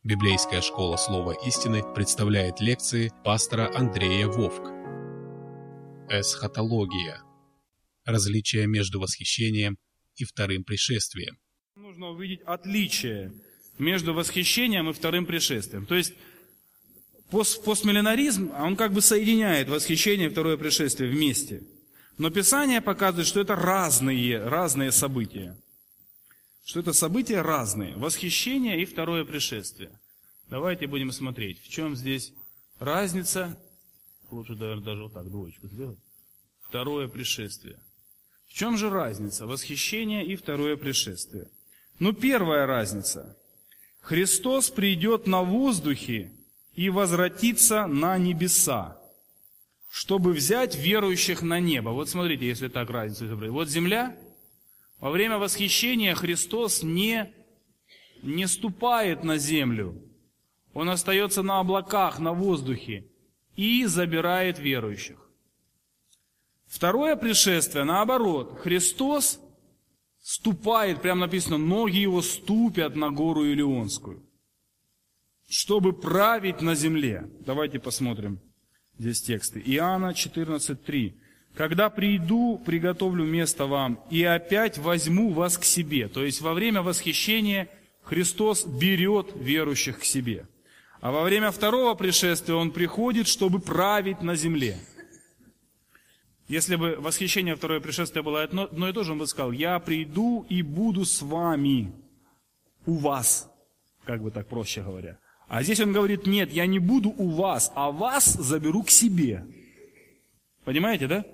Библейская школа Слова истины представляет лекции пастора Андрея Вовк. Эсхатология. Различие между восхищением и вторым пришествием. Нужно увидеть отличие между восхищением и вторым пришествием. То есть постмиллинаризм, он как бы соединяет восхищение и второе пришествие вместе. Но Писание показывает, что это разные события. Что это события разные. Восхищение и второе пришествие. Давайте будем смотреть, в чем здесь разница. Лучше даже вот так двоечку сделать. Второе пришествие. В чем же разница? Восхищение и второе пришествие. Первая разница. Христос придет на воздухе и возвратится на небеса, чтобы взять верующих на небо. Вот смотрите, если так разницу изобразить. Вот земля. Во время восхищения Христос не ступает на землю. Он остается на облаках, на воздухе и забирает верующих. Второе пришествие, наоборот, Христос ступает, прямо написано, ноги его ступят на гору Илионскую, чтобы править на земле. Давайте посмотрим здесь тексты. Иоанна 14:3. «Когда приду, приготовлю место вам, и опять возьму вас к себе». То есть во время восхищения Христос берет верующих к себе. А во время второго пришествия Он приходит, чтобы править на земле. Если бы восхищение второе пришествие было одно и то же, Он бы сказал: «Я приду и буду с вами, у вас», как бы так проще говоря. А здесь Он говорит: нет, я не буду у вас, а вас заберу к себе. Понимаете, да?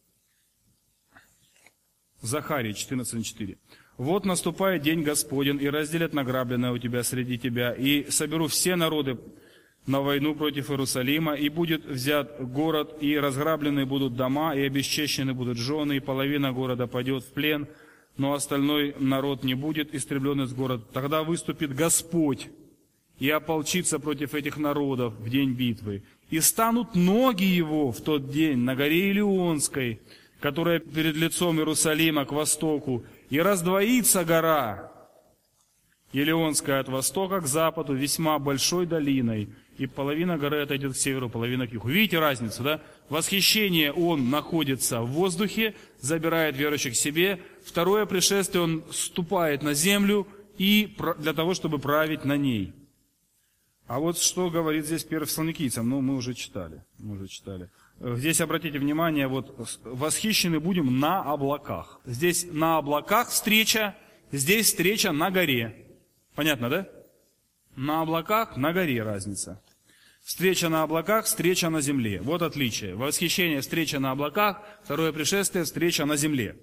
Захария 14:4. «Вот наступает день Господень, и разделят награбленное у тебя среди тебя, и соберу все народы на войну против Иерусалима, и будет взят город, и разграблены будут дома, и обесчещены будут жены, и половина города пойдет в плен, но остальной народ не будет истреблен из города. Тогда выступит Господь и ополчится против этих народов в день битвы. И станут ноги его в тот день на горе Илионской, которая перед лицом Иерусалима к востоку, и раздвоится гора Илионская от востока к западу весьма большой долиной, и половина горы отойдет к северу, половина к югу». Видите разницу, да? Восхищение Он находится в воздухе, забирает верующих к себе. Второе пришествие Он ступает на землю и для того, чтобы править на ней. А вот что говорит здесь 1 Фессалоникийцам, мы уже читали. Здесь, обратите внимание, восхищены будем на облаках. Здесь на облаках встреча, здесь встреча на горе. Понятно, да? На облаках, на горе разница. Встреча на облаках, встреча на земле. Вот отличие. Восхищение, встреча на облаках, второе пришествие, встреча на земле.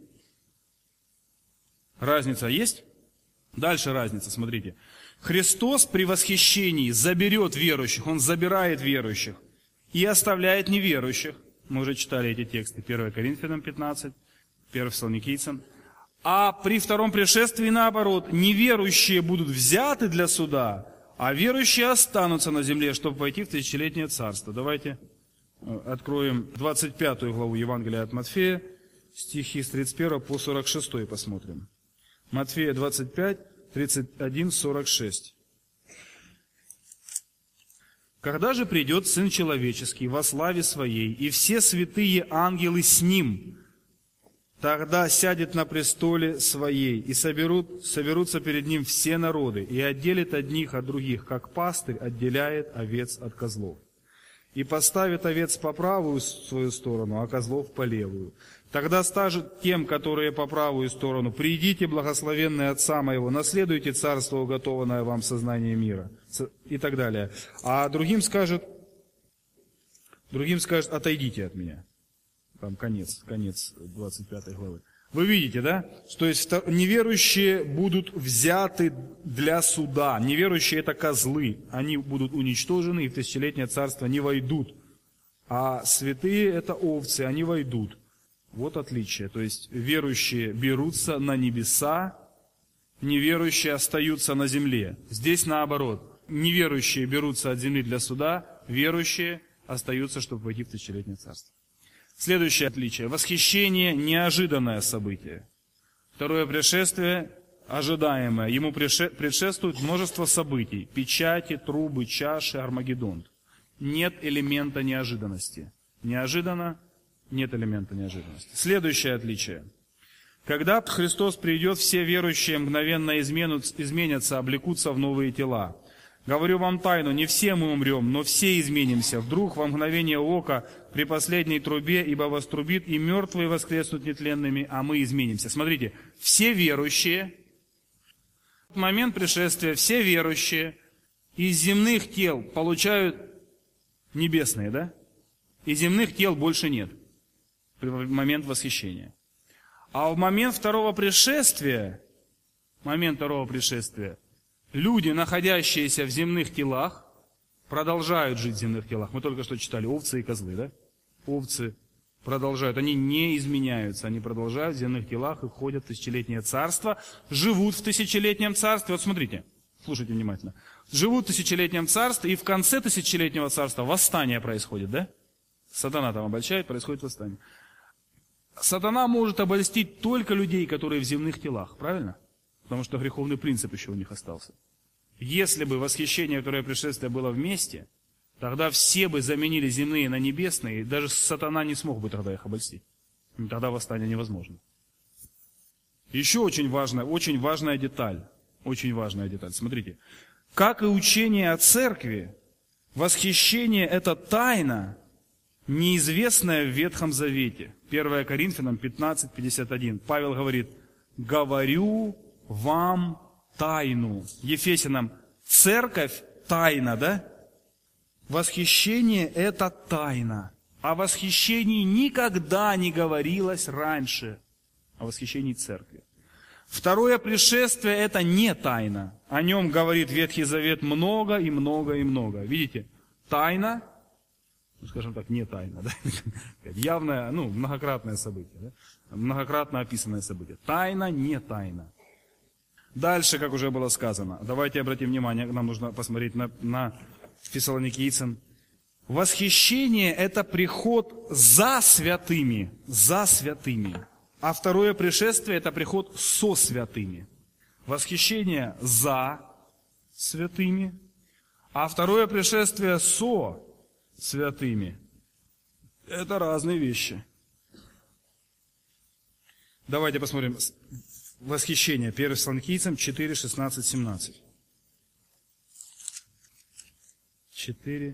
Разница есть? Дальше разница, смотрите. Христос при восхищении заберет верующих, Он забирает верующих и оставляет неверующих. Мы уже читали эти тексты. 1 Коринфянам 15, 1 Фессалоникийцам. А при втором пришествии наоборот, неверующие будут взяты для суда, а верующие останутся на земле, чтобы войти в тысячелетнее царство. Давайте откроем 25 главу Евангелия от Матфея, стихи с 31 по 46 посмотрим. Матфея 25, 31, 46. «Когда же придет Сын Человеческий во славе Своей, и все святые ангелы с Ним, тогда сядет на престоле Своей, и соберутся перед Ним все народы, и отделит одних от других, как пастырь отделяет овец от козлов. И поставит овец по правую свою сторону, а козлов по левую. Тогда скажет тем, которые по правую сторону: придите, благословенные Отца Моего, наследуйте царство, уготованное вам в сознании мира». И так далее. А другим скажет: отойдите от меня. Там конец 25 главы. Вы видите, да? То есть неверующие будут взяты для суда. Неверующие — это козлы. Они будут уничтожены и в тысячелетнее царство не войдут. А святые — это овцы, они войдут. Вот отличие. То есть верующие берутся на небеса, неверующие остаются на земле. Здесь наоборот. Неверующие берутся от земли для суда, верующие остаются, чтобы войти в тысячелетнее царство. Следующее отличие. Восхищение — неожиданное событие. Второе пришествие ожидаемое, ему предшествует множество событий. Печати, трубы, чаши, Армагеддон. Нет элемента неожиданности. Неожиданно, нет элемента неожиданности. Следующее отличие. Когда Христос придет, все верующие мгновенно изменятся, облекутся в новые тела. Говорю вам тайну, не все мы умрем, но все изменимся. Вдруг во мгновение ока при последней трубе, ибо вострубит, и мертвые воскреснут нетленными, а мы изменимся. Смотрите, все верующие, в момент пришествия, все верующие из земных тел получают небесные, да? И земных тел больше нет в момент восхищения. А в момент второго пришествия, люди, находящиеся в земных телах, продолжают жить в земных телах. Мы только что читали овцы и козлы, да? Овцы продолжают, они не изменяются, они продолжают в земных телах и входят в тысячелетнее царство, живут в тысячелетнем царстве. Вот смотрите, слушайте внимательно. Живут в тысячелетнем царстве, и в конце тысячелетнего царства восстание происходит, да? Сатана там обольщает, происходит восстание. Сатана может обольстить только людей, которые в земных телах, правильно? Потому что греховный принцип еще у них остался. Если бы восхищение, которое пришествие было вместе, тогда все бы заменили земные на небесные, и даже сатана не смог бы тогда их обольстить. И тогда восстание невозможно. Еще очень важная деталь. Смотрите. Как и учение о церкви, восхищение – это тайна, неизвестная в Ветхом Завете. 1 Коринфянам 15:51. Павел говорит: «Говорю вам тайну». Ефесянам: церковь – тайна, да? Восхищение – это тайна. О восхищении никогда не говорилось раньше. О восхищении церкви. Второе пришествие – это не тайна. О нем говорит Ветхий Завет много и много и много. Видите? Тайна, скажем так, не тайна. Да? Явное, многократное событие. Да? Многократно описанное событие. Тайна, не тайна. Дальше, как уже было сказано, давайте обратим внимание, нам нужно посмотреть на Фессалоникийцам. Восхищение – это приход за святыми. А второе пришествие – это приход со святыми. Восхищение за святыми, а второе пришествие со святыми. Это разные вещи. Давайте посмотрим. Восхищение. 1 Фессалоникийцам 4, 16, 17. 4,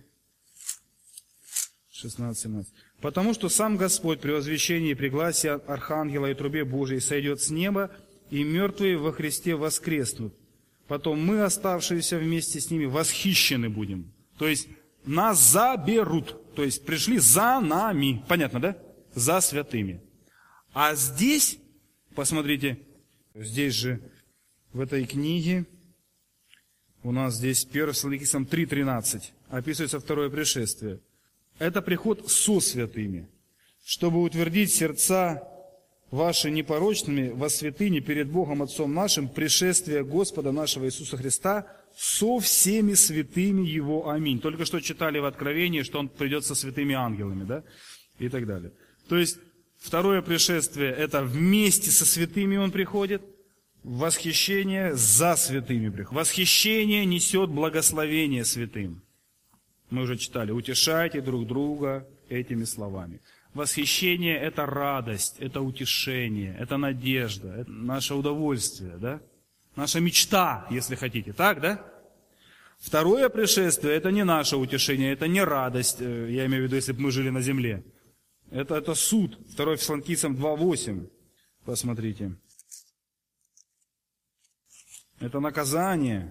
16, 17. «Потому что сам Господь при возвещении и при гласе архангела и трубе Божией сойдет с неба, и мертвые во Христе воскреснут. Потом мы, оставшиеся вместе с ними, восхищены будем». То есть нас заберут. То есть пришли за нами. Понятно, да? За святыми. А здесь, посмотрите, здесь же, в этой книге, у нас здесь 1 Фессалоникийцам 3:13 описывается второе пришествие. Это приход со святыми, чтобы утвердить сердца ваши непорочными во святыне перед Богом Отцом нашим, пришествие Господа нашего Иисуса Христа со всеми святыми Его. Аминь. Только что читали в Откровении, что Он придет со святыми ангелами, да? И так далее. То есть, второе пришествие, это вместе со святыми Он приходит, восхищение за святыми приходит. Восхищение несет благословение святым. Мы уже читали: утешайте друг друга этими словами. Восхищение – это радость, это утешение, это надежда, это наше удовольствие, да? Наша мечта, если хотите, так, да? Второе пришествие – это не наше утешение, это не радость, я имею в виду, если бы мы жили на земле. Это суд. 2 Фессалоникийцам 2:8. Посмотрите. Это наказание.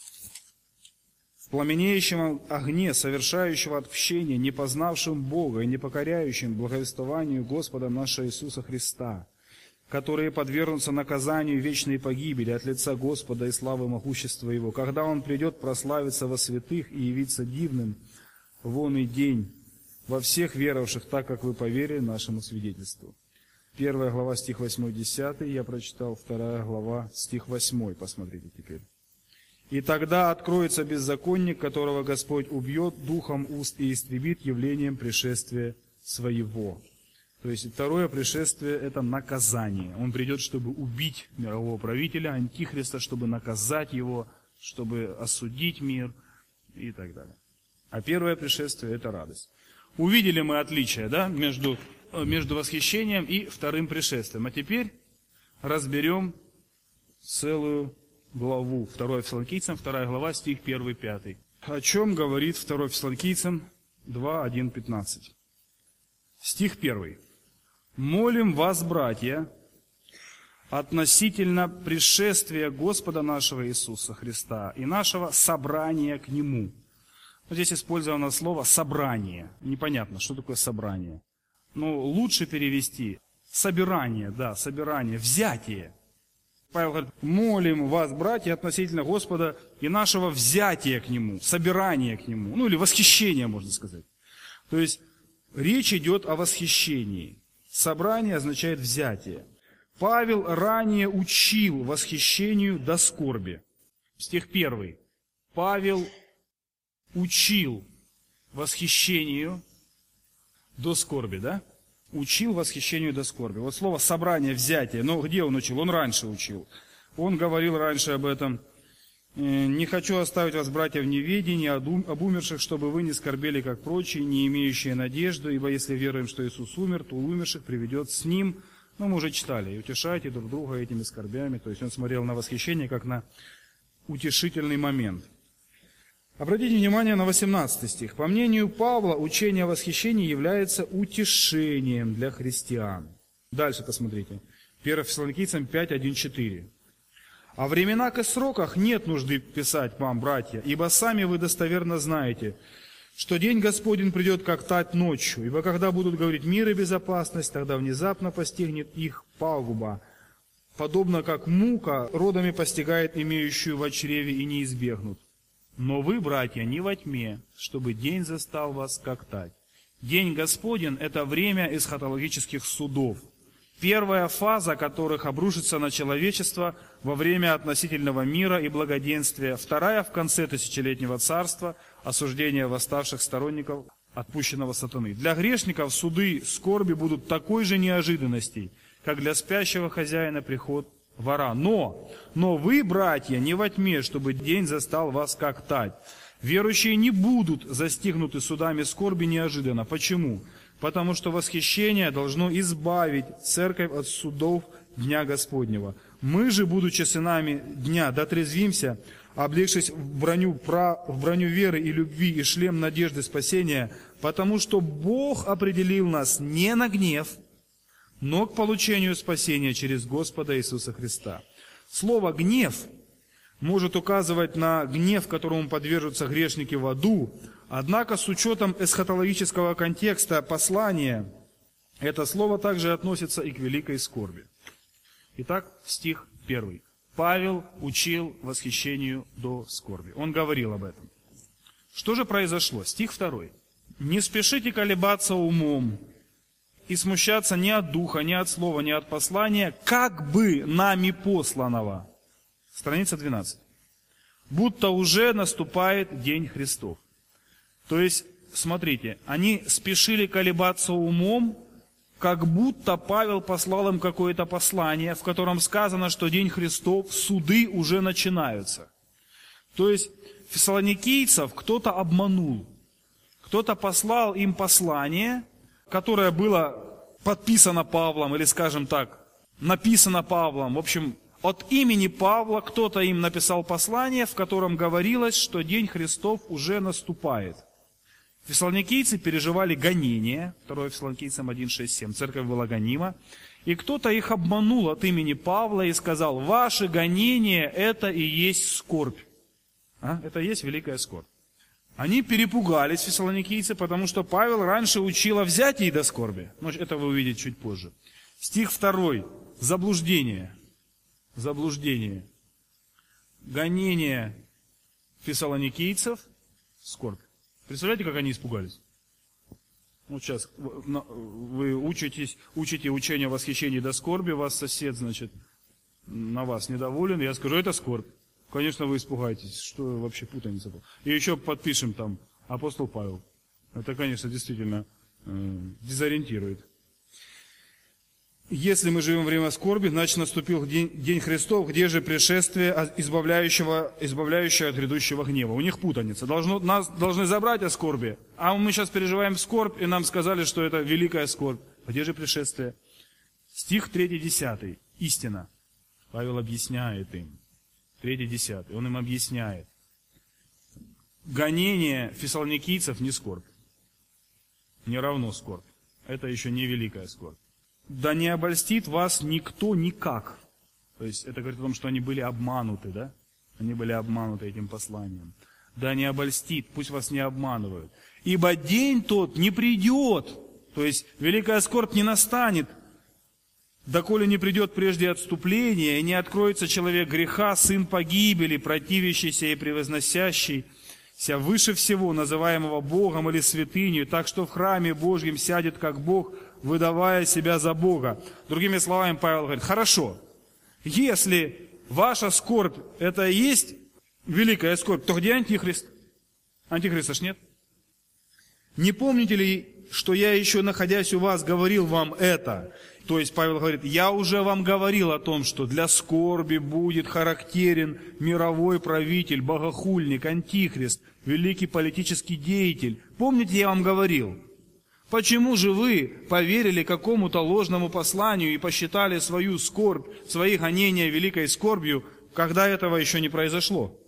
В пламенеющем огне, совершающего отпущение, не познавшим Бога и не покоряющим благовествованию Господа нашего Иисуса Христа, которые подвергнутся наказанию вечной погибели от лица Господа и славы могущества Его, когда Он придет прославиться во святых и явиться дивным вон и день во всех веровавших, так как вы поверили нашему свидетельству. 1 глава, стих 8-10, я прочитал, 2 глава, стих 8, посмотрите теперь. «И тогда откроется беззаконник, которого Господь убьет духом уст и истребит явлением пришествия своего». То есть второе пришествие – это наказание. Он придет, чтобы убить мирового правителя, антихриста, чтобы наказать его, чтобы осудить мир и так далее. А первое пришествие – это радость. Увидели мы отличие, да, между восхищением и вторым пришествием. А теперь разберем целую главу. 2 Фессалоникийцам, 2 глава, стих 1-5. О чем говорит 2 Фессалоникийцам 2, 1, 15. Стих 1. «Молим вас, братья, относительно пришествия Господа нашего Иисуса Христа и нашего собрания к Нему». Вот здесь использовано слово «собрание». Непонятно, что такое собрание. Но лучше перевести «собирание», да, собирание, взятие. Павел говорит, молим вас, братья, относительно Господа и нашего взятия к Нему, собирания к Нему, ну или восхищения, можно сказать. То есть речь идет о восхищении. Собрание означает взятие. Павел ранее учил восхищению до скорби. Стих 1. Павел учил восхищению до скорби, да? Учил восхищению до скорби. Вот слово «собрание», «взятие». Но где он учил? Он раньше учил. Он говорил раньше об этом. «Не хочу оставить вас, братья, в неведении об умерших, чтобы вы не скорбели, как прочие, не имеющие надежду, ибо если веруем, что Иисус умер, то умерших приведет с Ним». Ну, мы уже читали. «И утешайте друг друга этими скорбями». То есть он смотрел на восхищение, как на утешительный момент. Обратите внимание на 18 стих. По мнению Павла, учение о восхищении является утешением для христиан. Дальше посмотрите. 1 Фессалоникийцам 5, 1, 4. «О временах и сроках нет нужды писать вам, братья, ибо сами вы достоверно знаете, что день Господень придет, как тать ночью, ибо когда будут говорить мир и безопасность, тогда внезапно постигнет их пагуба, подобно как мука родами постигает имеющую в чреве и не избегнут. Но вы, братья, не во тьме, чтобы день застал вас, как тать». День Господень – это время эсхатологических судов. Первая фаза которых обрушится на человечество во время относительного мира и благоденствия. Вторая в конце тысячелетнего царства – осуждение восставших сторонников отпущенного сатаны. Для грешников суды скорби будут такой же неожиданностью, как для спящего хозяина приход вора. Но вы, братья, не во тьме, чтобы день застал вас, как тать. Верующие не будут застигнуты судами скорби неожиданно. Почему? Потому что восхищение должно избавить церковь от судов Дня Господнего. Мы же, будучи сынами дня, дотрезвимся, облегшись в броню веры и любви и шлем надежды спасения, потому что Бог определил нас не на гнев, но к получению спасения через Господа Иисуса Христа. Слово «гнев» может указывать на гнев, которому подвержутся грешники в аду, однако с учетом эсхатологического контекста послания, это слово также относится и к великой скорби. Итак, стих 1. Павел учил восхищению до скорби. Он говорил об этом. Что же произошло? Стих 2. «Не спешите колебаться умом и смущаться ни от духа, ни от слова, ни от послания, как бы нами посланного». Страница 12. «Будто уже наступает день Христов». То есть, смотрите, они спешили колебаться умом, как будто Павел послал им какое-то послание, в котором сказано, что день Христов, суды уже начинаются. То есть, фессалоникийцев кто-то обманул. Кто-то послал им послание, которое было подписано Павлом, или, скажем так, написано Павлом. В общем, от имени Павла кто-то им написал послание, в котором говорилось, что день Христов уже наступает. Фессалоникийцы переживали гонение, 2 Фессалоникийцам 1, 6, 7, церковь была гонима, и кто-то их обманул от имени Павла и сказал: «Ваше гонение – это и есть скорбь». Это и есть великая скорбь. Они перепугались, фессалоникийцы, потому что Павел раньше учил о взятии до скорби. Но это вы увидите чуть позже. Стих 2. Заблуждение. Заблуждение. Гонение фессалоникийцев – скорбь. Представляете, как они испугались? Вот сейчас вы учите учение о восхищении до скорби, вас сосед, значит, на вас недоволен, я скажу, это скорбь. Конечно, вы испугаетесь, что вообще путаница была. И еще подпишем там апостол Павел. Это, конечно, действительно дезориентирует. Если мы живем во время скорби, значит наступил день Христов, где же пришествие, избавляющее от грядущего гнева. У них путаница. Нас должны забрать о скорби, а мы сейчас переживаем скорбь, и нам сказали, что это великая скорбь. Где же пришествие? Стих 3-10. Истина. Павел объясняет им. 3-10. Он им объясняет. Гонение фессалоникийцев не скорбь. Не равно скорбь. Это еще не великая скорбь. Да не обольстит вас никто никак. То есть это говорит о том, что они были обмануты, да? Они были обмануты этим посланием. Да не обольстит, пусть вас не обманывают. Ибо день тот не придет. То есть великая скорбь не настанет, доколе не придет прежде отступление, и не откроется человек греха, сын погибели, противящийся и превозносящийся выше всего, называемого Богом или святынью, так что в храме Божьем сядет как Бог, выдавая себя за Бога. Другими словами, Павел говорит, хорошо, если ваша скорбь, это и есть великая скорбь, то где Антихрист? Антихриста ж нет. Не помните ли, что я еще, находясь у вас, говорил вам это? То есть Павел говорит, я уже вам говорил о том, что для скорби будет характерен мировой правитель, богохульник, антихрист, великий политический деятель. Помните, я вам говорил? Почему же вы поверили какому-то ложному посланию и посчитали свою скорбь, свои гонения великой скорбью, когда этого еще не произошло?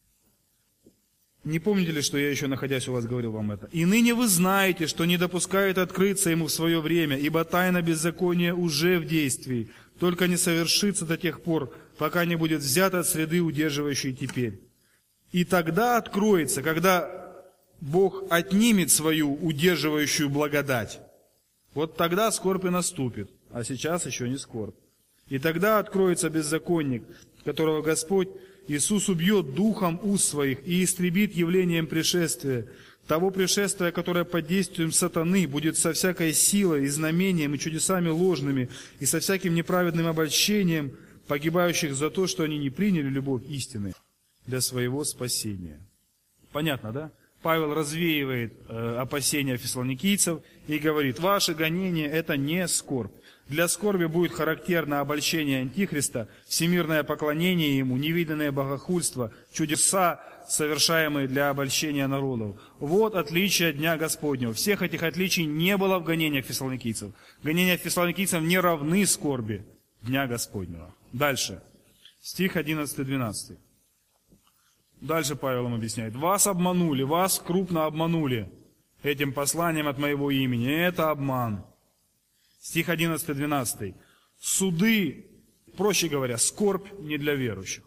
Не помните ли, что я еще, находясь у вас, говорил вам это? И ныне вы знаете, что не допускает открыться ему в свое время, ибо тайна беззакония уже в действии, только не совершится до тех пор, пока не будет взята от среды, удерживающей теперь. И тогда откроется, когда Бог отнимет свою удерживающую благодать. Вот тогда скорбь и наступит, а сейчас еще не скорбь. И тогда откроется беззаконник, которого Господь Иисус убьет духом уст своих и истребит явлением пришествия, того пришествия, которое под действием сатаны будет со всякой силой и знамением, и чудесами ложными, и со всяким неправедным обольщением погибающих за то, что они не приняли любовь истины для своего спасения. Понятно, да? Павел развеивает опасения фессалоникийцев и говорит, ваши гонения – это не скорбь. Для скорби будет характерно обольщение Антихриста, всемирное поклонение ему, невиданное богохульство, чудеса, совершаемые для обольщения народов. Вот отличие Дня Господнего. Всех этих отличий не было в гонениях фессалоникийцев. Гонения фессалоникийцев не равны скорби Дня Господнего. Дальше. Стих 11-12. Дальше Павел им объясняет. Вас обманули, вас крупно обманули этим посланием от моего имени. Это обман. Стих 11-12. Суды, проще говоря, скорбь не для верующих.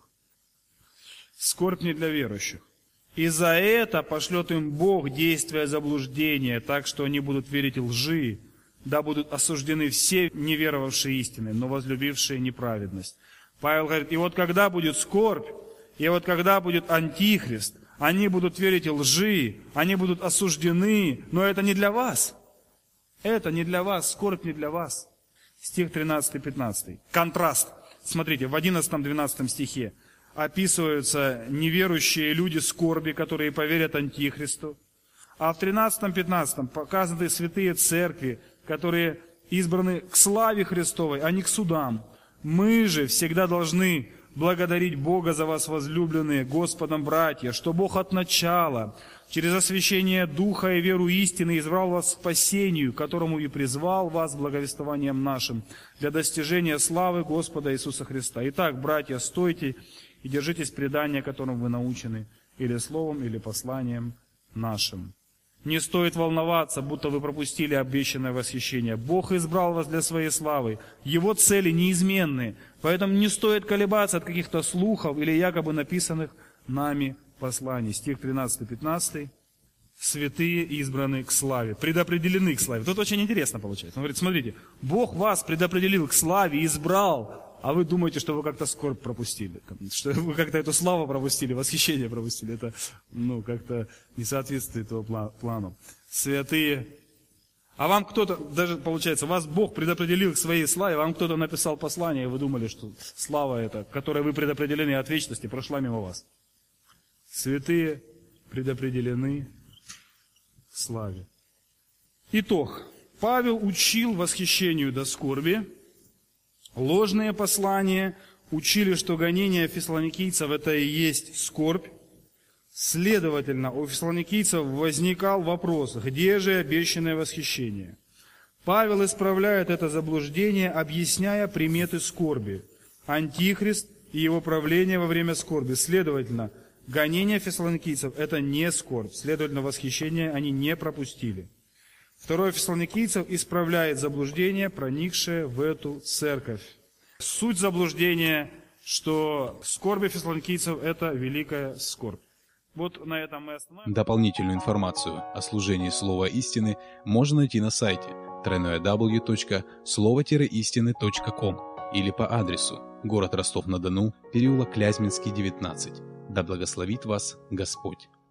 Скорбь не для верующих. И за это пошлет им Бог действия заблуждения, так что они будут верить лжи, да будут осуждены все неверовавшие истины, но возлюбившие неправедность. Павел говорит, и вот когда будет скорбь, и вот когда будет антихрист, они будут верить лжи, они будут осуждены, но это не для вас. Это не для вас, скорбь не для вас. Стих 13-15. Контраст. Смотрите, в 11-12 стихе описываются неверующие люди скорби, которые поверят антихристу. А в 13-15 показаны святые церкви, которые избраны к славе Христовой, а не к судам. Мы же всегда должны благодарить Бога за вас, возлюбленные Господом братья, что Бог от начала, через освящение Духа и веру истины, избрал вас к спасению, которому и призвал вас благовествованием нашим, для достижения славы Господа Иисуса Христа. Итак, братья, стойте и держитесь предания, которым вы научены, или словом, или посланием нашим. Не стоит волноваться, будто вы пропустили обещанное восхищение. Бог избрал вас для своей славы. Его цели неизменны. Поэтому не стоит колебаться от каких-то слухов или якобы написанных нами посланий. Стих 13-15. Святые избраны к славе. Предопределены к славе. Тут очень интересно получается. Он говорит, смотрите, Бог вас предопределил к славе, избрал, а вы думаете, что вы как-то скорбь пропустили, что вы как-то эту славу пропустили, восхищение пропустили. Это, как-то не соответствует его плану. Святые. А вам кто-то, даже получается, вас Бог предопределил к своей славе, вам кто-то написал послание, и вы думали, что слава эта, которой вы предопределены от вечности, прошла мимо вас. Святые предопределены к славе. Итог. Павел учил восхищению до скорби, Ложные послания учили, что гонение фессалоникийцев – это и есть скорбь. Следовательно, у фессалоникийцев возникал вопрос, где же обещанное восхищение? Павел исправляет это заблуждение, объясняя приметы скорби. Антихрист и его правление во время скорби. Следовательно, гонение фессалоникийцев – это не скорбь. Следовательно, восхищение они не пропустили. Второе Фессалоникийцев исправляет заблуждение, проникшее в эту церковь. Суть заблуждения, что скорби фессалоникийцев – это великая скорбь. Вот на этом мы остановимся. Дополнительную информацию о служении Слова Истины можно найти на сайте www.slovo-истины.com или по адресу город Ростов-на-Дону, переулок Клязьминский, 19. Да благословит вас Господь!